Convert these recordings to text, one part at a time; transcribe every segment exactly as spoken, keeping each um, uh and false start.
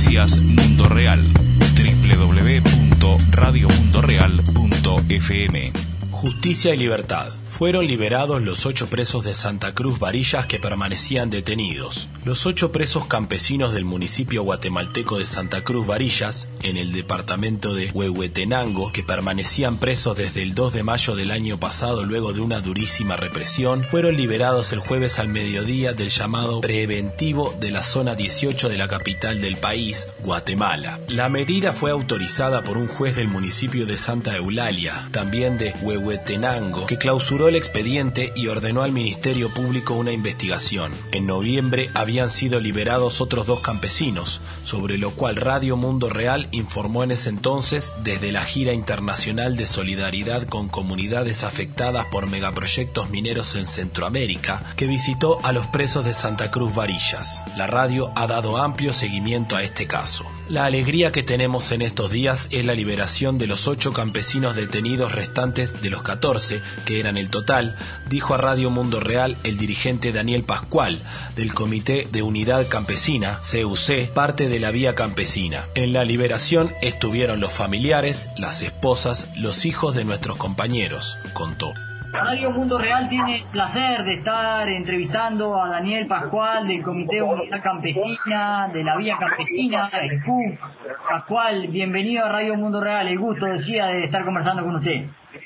Noticias Mundo Real. doble u doble u doble u punto radio mundo real punto f m. Justicia y libertad. Fueron liberados los ocho presos de Santa Cruz Varillas que permanecían detenidos. Los ocho presos campesinos del municipio guatemalteco de Santa Cruz Varillas, en el departamento de Huehuetenango, que permanecían presos desde el dos de mayo del año pasado luego de una durísima represión, fueron liberados el jueves al mediodía del llamado preventivo de la zona dieciocho de la capital del país, Guatemala. La medida fue autorizada por un juez del municipio de Santa Eulalia, también de Huehuetenango, que clausuró el expediente y ordenó al Ministerio Público una investigación. En noviembre habían sido liberados otros dos campesinos, sobre lo cual Radio Mundo Real informó en ese entonces desde la gira internacional de solidaridad con comunidades afectadas por megaproyectos mineros en Centroamérica, que visitó a los presos de Santa Cruz Varillas. La radio ha dado amplio seguimiento a este caso. La alegría que tenemos en estos días es la liberación de los ocho campesinos detenidos restantes de los catorce, que eran el total, dijo a Radio Mundo Real el dirigente Daniel Pascual, del Comité de Unidad Campesina, C U C, parte de la Vía Campesina. En la liberación estuvieron los familiares, las esposas, los hijos de nuestros compañeros, contó. Radio Mundo Real tiene el placer de estar entrevistando a Daniel Pascual del Comité de Unidad Campesina, de la Vía Campesina, el C U C. Pascual, bienvenido a Radio Mundo Real, el gusto, decía, de estar conversando con usted.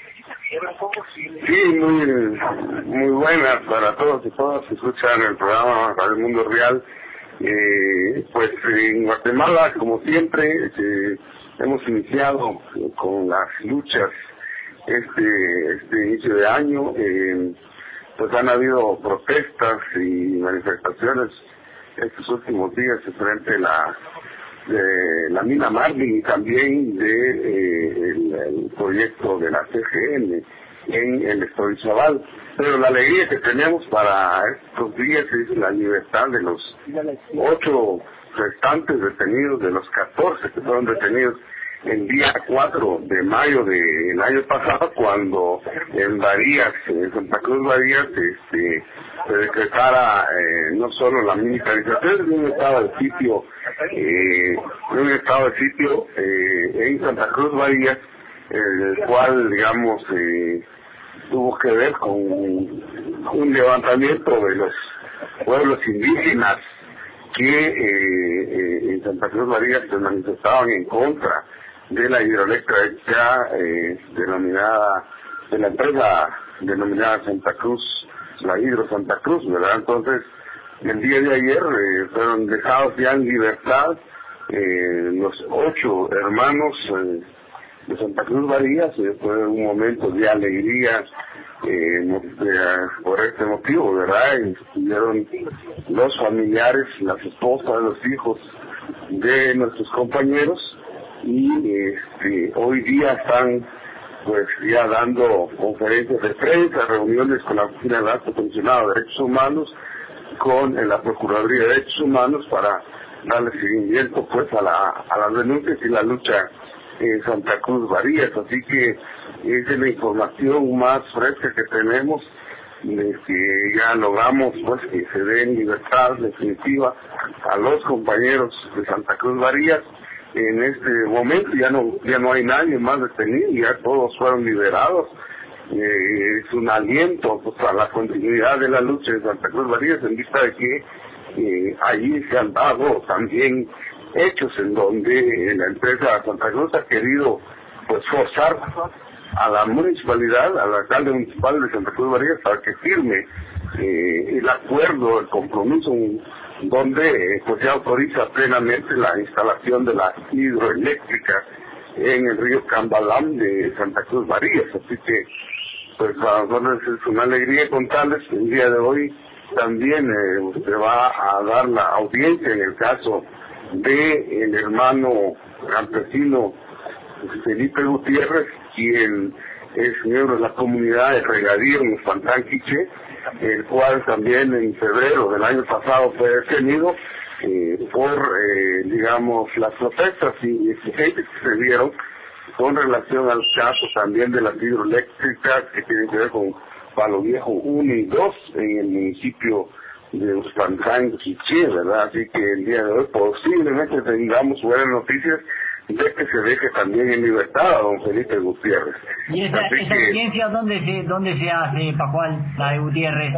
Sí, muy, muy buenas para todos y todas que escuchan el programa Radio Mundo Real. Eh, pues en Guatemala, como siempre, eh, hemos iniciado con las luchas este este inicio de año. Eh, pues han habido protestas y manifestaciones estos últimos días frente a la de la mina Marlin y también de eh, el, el proyecto de la C G N en el Estorizabal. Pero la alegría que tenemos para estos días es la libertad de los ocho restantes detenidos, de los catorce que fueron detenidos el día cuatro de mayo del año pasado, cuando en Varillas, en Santa Cruz Varillas, este, se decretara eh, no solo la militarización de un estado de sitio, eh, de un estado de sitio eh, en Santa Cruz Varillas, el cual, digamos, eh, tuvo que ver con un levantamiento de los pueblos indígenas que eh, eh, en Santa Cruz Varillas se manifestaban en contra de la hidroeléctrica eh, denominada, de la empresa denominada Santa Cruz, la Hidro Santa Cruz, ¿verdad? Entonces, el día de ayer eh, fueron dejados ya en libertad eh, los ocho hermanos eh, de Santa Cruz Varillas. Eh, fue un momento de alegría eh, eh, por este motivo, ¿verdad? Y estuvieron los familiares, las esposas, los hijos de nuestros compañeros, y este, hoy día están pues ya dando conferencias de prensa, reuniones con la Oficina del Alto Comisionado de Derechos Humanos, con eh, la Procuraduría de Derechos Humanos, para darle seguimiento pues a, la, a las denuncias y la lucha en Santa Cruz Varillas. Así que esa es la información más fresca que tenemos, de que ya logramos pues que se dé en libertad definitiva a los compañeros de Santa Cruz Varillas. En este momento ya no ya no hay nadie más detenido, ya todos fueron liberados. Eh, es un aliento pues, a la continuidad de la lucha de Santa Cruz Varillas, en vista de que eh, allí se han dado también hechos en donde la empresa Santa Cruz ha querido pues forzar a la municipalidad, al alcalde municipal de Santa Cruz Varillas, para que firme eh, el acuerdo, el compromiso donde eh, pues se autoriza plenamente la instalación de la hidroeléctrica en el río Cambalam de Santa Cruz Varillas. Así que pues para nosotros es una alegría contarles que el día de hoy también eh, usted va a dar la audiencia en el caso de el hermano campesino Felipe Gutiérrez, quien es miembro de la comunidad de regadío en Espantán Quiché, el cual también en febrero del año pasado fue detenido eh, por, eh, digamos, las protestas y exigencias que se dieron con relación al caso también de las hidroeléctricas que tienen que ver con Palo Viejo uno y dos en el municipio de Uspantán, Quiché, ¿verdad? Así que el día de hoy posiblemente tengamos buenas noticias de que se deje también en libertad a don Felipe Gutiérrez. ¿Y esa, esa que, audiencia dónde se, dónde se hace, Pascual, la de Gutiérrez?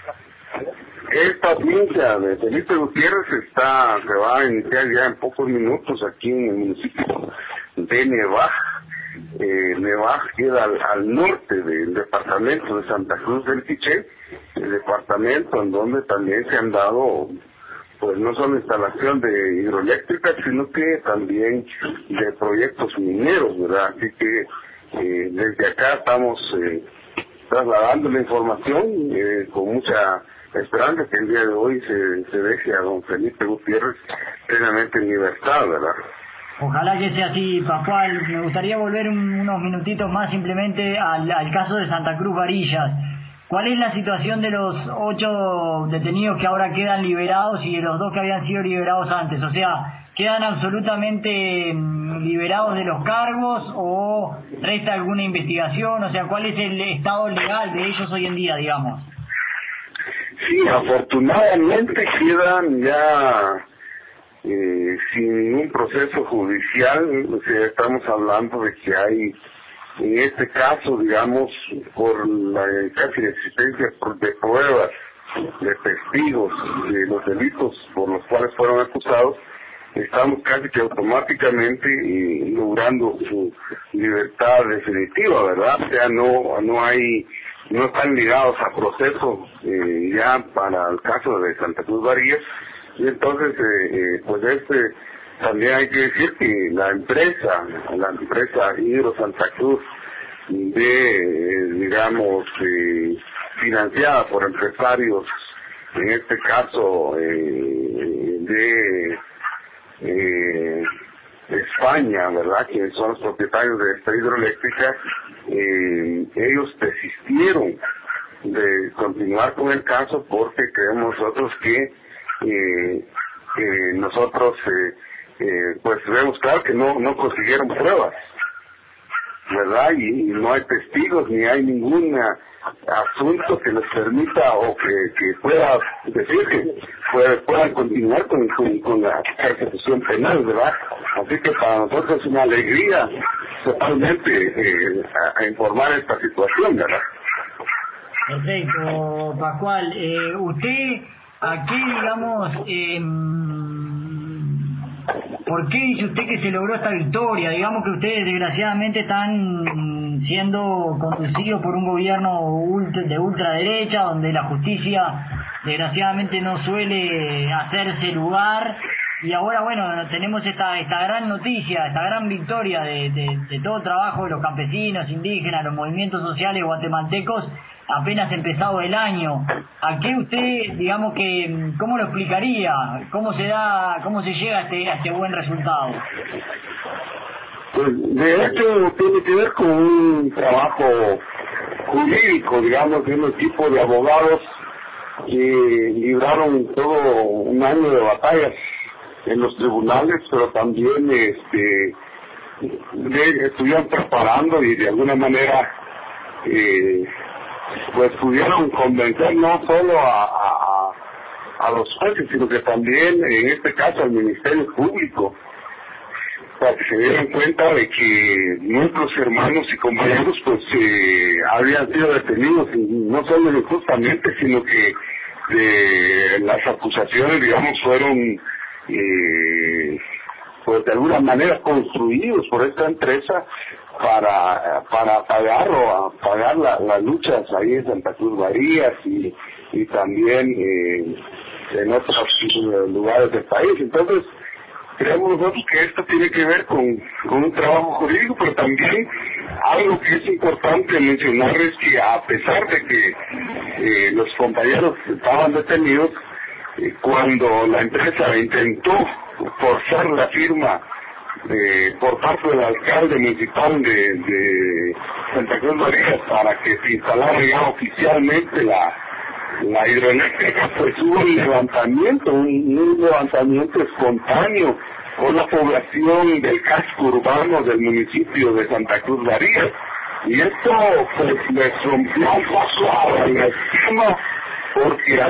Esta audiencia de Felipe Gutiérrez está, se va a iniciar ya en pocos minutos aquí en el municipio de Nevaj. Eh, Nevaj queda al, al norte del departamento de Santa Cruz del Quiché, el departamento en donde también se han dado, pues no solo instalación de hidroeléctricas, sino que también de proyectos mineros, ¿verdad? Así que eh, desde acá estamos eh, trasladando la información eh, con mucha esperanza que el día de hoy se, se deje a don Felipe Gutiérrez plenamente en libertad, ¿verdad? Ojalá que sea así, Pascual. Me gustaría volver un, unos minutitos más simplemente al, al caso de Santa Cruz Varillas. ¿Cuál es la situación de los ocho detenidos que ahora quedan liberados y de los dos que habían sido liberados antes? O sea, ¿quedan absolutamente liberados de los cargos o resta alguna investigación? O sea, ¿cuál es el estado legal de ellos hoy en día, digamos? Sí, afortunadamente quedan ya eh, sin ningún proceso judicial. O sea, estamos hablando de que hay, en este caso, digamos, por la casi existencia de pruebas, de testigos de los delitos por los cuales fueron acusados, estamos casi que automáticamente eh, logrando su libertad definitiva, ¿verdad? O sea, no, no hay, no están ligados a proceso eh, ya para el caso de Santa Cruz Varillas. Y entonces, eh, eh, pues este, también hay que decir que la empresa, la empresa Hidro Santa Cruz, de, eh, digamos, eh, financiada por empresarios, en este caso eh, de eh, España, ¿verdad?, que son los propietarios de esta hidroeléctrica, eh, ellos desistieron de continuar con el caso porque creemos nosotros que eh, eh, nosotros eh, eh, pues vemos claro que no, no consiguieron pruebas, ¿verdad? Y, y no hay testigos ni hay ningún asunto que les permita o que, que pueda decir que puede, puedan continuar con, con, con la persecución penal, ¿verdad? Así que para nosotros es una alegría totalmente eh, a, a informar esta situación, ¿verdad? Perfecto, Pascual. Eh, ¿Usted a qué, digamos, eh, por qué dice usted que se logró esta victoria? Digamos que ustedes desgraciadamente están siendo conducidos por un gobierno ultra, de ultraderecha, donde la justicia desgraciadamente no suele hacerse lugar, y ahora bueno, tenemos esta esta gran noticia, esta gran victoria de, de, de todo el trabajo de los campesinos, indígenas, los movimientos sociales guatemaltecos, apenas empezado el año. ¿A qué usted, digamos que, cómo lo explicaría? ¿Cómo se da, cómo se llega a este, a este buen resultado? Pues de hecho tiene que ver con un trabajo jurídico, digamos, de un equipo de abogados que libraron todo un año de batallas en los tribunales, pero también este de, estuvieron preparando y de alguna manera eh, pues pudieron convencer no solo a, a, a los jueces, sino que también, en este caso, al Ministerio Público, para que se dieran cuenta de que nuestros hermanos y compañeros pues eh, habían sido detenidos, no solo injustamente, sino que eh, las acusaciones, digamos, fueron eh, pues de alguna manera construidos por esta empresa para para pagar o pagar la, las luchas ahí en Santa Cruz Varillas y, y también eh, en otros lugares del país. Entonces, creemos nosotros que esto tiene que ver con, con un trabajo jurídico, pero también algo que es importante mencionar es que a pesar de que eh, los compañeros estaban detenidos, eh, cuando la empresa intentó forzar la firma Eh, por parte del alcalde municipal de, de Santa Cruz Varillas para que se instalara ya oficialmente la, la hidroeléctrica, pues hubo un levantamiento, un, un levantamiento espontáneo por la población del casco urbano del municipio de Santa Cruz Varillas, y esto pues les rompió un poco el esquema, porque al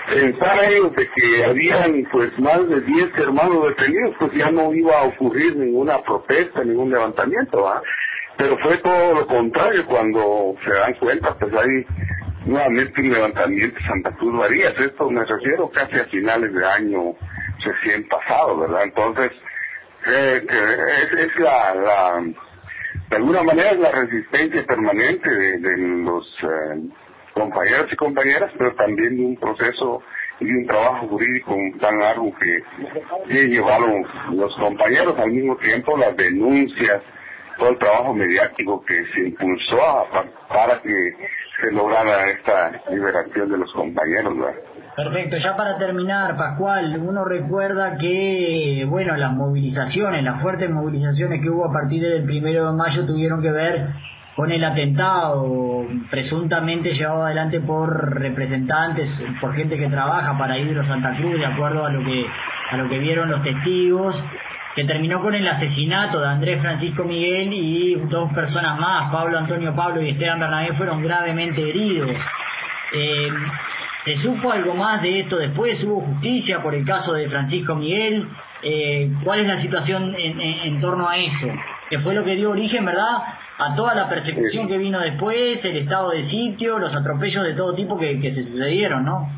pensar ellos de que habían pues más de diez hermanos detenidos, pues ya no iba a ocurrir ninguna protesta, ningún levantamiento, ¿va? Pero fue todo lo contrario. Cuando se dan cuenta, pues hay nuevamente un levantamiento en Santa Cruz Varillas. Esto me refiero casi a finales de año recién pasado, ¿verdad? Entonces, eh, es, es la, la, de alguna manera es la resistencia permanente de, de los eh, compañeros y compañeras, pero también de un proceso y de un trabajo jurídico tan arduo que, que llevaron los compañeros, al mismo tiempo las denuncias, todo el trabajo mediático que se impulsó a, para que se lograra esta liberación de los compañeros, ¿verdad? Perfecto, ya para terminar, Pascual, uno recuerda que, bueno, las movilizaciones, las fuertes movilizaciones que hubo a partir del primero de mayo tuvieron que ver con el atentado presuntamente llevado adelante por representantes, por gente que trabaja para Hidro Santa Cruz, de acuerdo a lo que a lo que vieron los testigos, que terminó con el asesinato de Andrés Francisco Miguel y dos personas más, Pablo Antonio Pablo y Esteban Bernabé, fueron gravemente heridos. Eh, ¿Se supo algo más de esto después? ¿Hubo justicia por el caso de Francisco Miguel? Eh, ¿Cuál es la situación en, en, en torno a eso? Que fue lo que dio origen, ¿verdad?, a toda la persecución que vino después, el estado de sitio, los atropellos de todo tipo que, que se sucedieron, ¿no?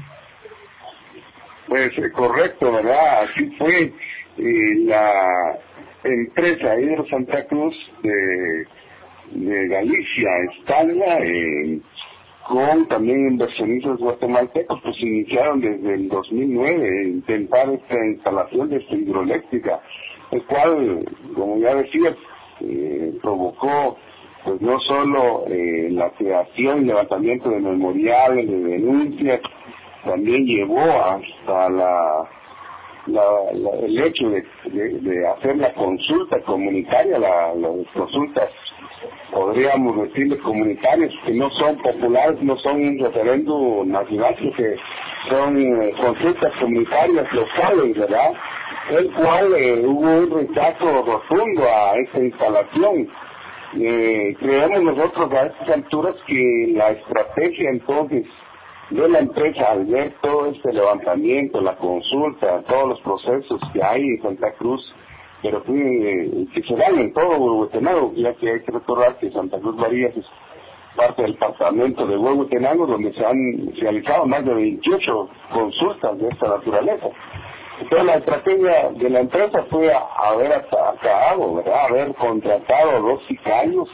Pues eh, correcto, ¿verdad? Así fue. Eh, la empresa Hidro Santa Cruz de, de Galicia, Estalia, eh, con también inversionistas guatemaltecos, pues iniciaron desde el dos mil nueve intentar esta instalación de esta hidroeléctrica, el cual, como ya decía, eh, provocó pues no solo eh, la creación y levantamiento de memoriales, de denuncias, también llevó hasta la, la, la el hecho de, de, de hacer la consulta comunitaria, la, las consultas, podríamos decirle, comunitarias, que no son populares, no son un referéndum nacional, sino que son eh, consultas comunitarias locales, ¿verdad? El cual eh, hubo un rechazo rotundo a esta instalación. Eh, creemos nosotros a estas alturas que la estrategia entonces de la empresa, al ver todo este levantamiento, la consulta, todos los procesos que hay en Santa Cruz, pero eh, que se dan en todo Huehuetenango, ya que hay que recordar que Santa Cruz Varillas es parte del departamento de Huehuetenango, donde se han realizado más de veintiocho consultas de esta naturaleza. Entonces la estrategia de la empresa fue a, haber acabado, ¿verdad?, haber contratado a dos sicarios,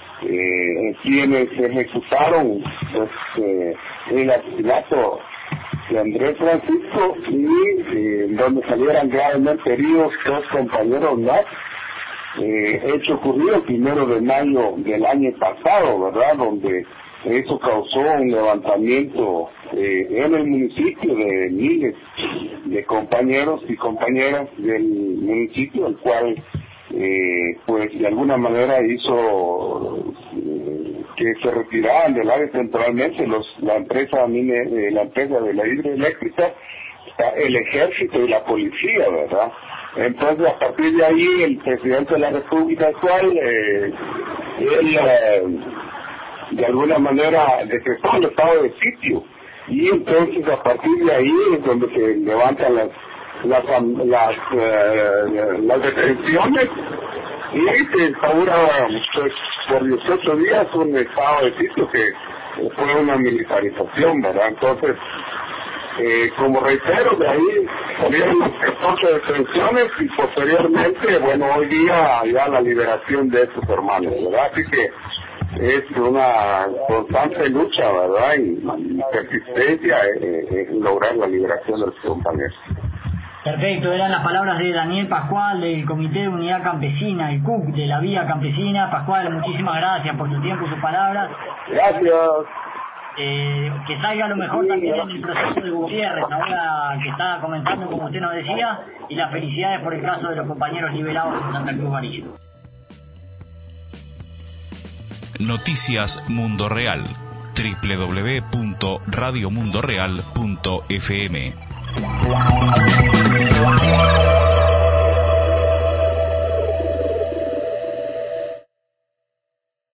eh, quienes ejecutaron pues, eh, el asesinato de Andrés Francisco y eh, donde salieran gravemente heridos dos compañeros más. Eh, hecho ocurrido el primero de mayo del año pasado, ¿verdad?, donde eso causó un levantamiento eh, en el municipio de miles de compañeros y compañeras del municipio, el cual eh, pues de alguna manera hizo eh, que se retiraran del área temporalmente los la empresa eh, la empresa de la hidroeléctrica, el ejército y la policía, ¿verdad? Entonces a partir de ahí el presidente de la República actual eh, él eh, de alguna manera decretó el estado de sitio, y entonces a partir de ahí es donde se levantan las las las, uh, las detenciones y se instaura pues, por dieciocho días un estado de sitio que fue una militarización, ¿verdad? Entonces, eh, como reitero, de ahí salieron las catorce detenciones y posteriormente, bueno, hoy día ya la liberación de estos hermanos, ¿verdad? Así que es una constante lucha, ¿verdad?, y, y persistencia en, en lograr la liberación de los compañeros. Perfecto, eran las palabras de Daniel Pascual del Comité de Unidad Campesina, el C U C de la Vía Campesina. Pascual, muchísimas gracias por tu tiempo y sus palabras. Gracias. Eh, que salga lo mejor también en el proceso de Gutiérrez, ahora que está comenzando, como usted nos decía, y las felicidades por el caso de los compañeros liberados en Santa Cruz Varillas. Noticias Mundo Real, doble u doble u doble u punto radio mundo real punto f m.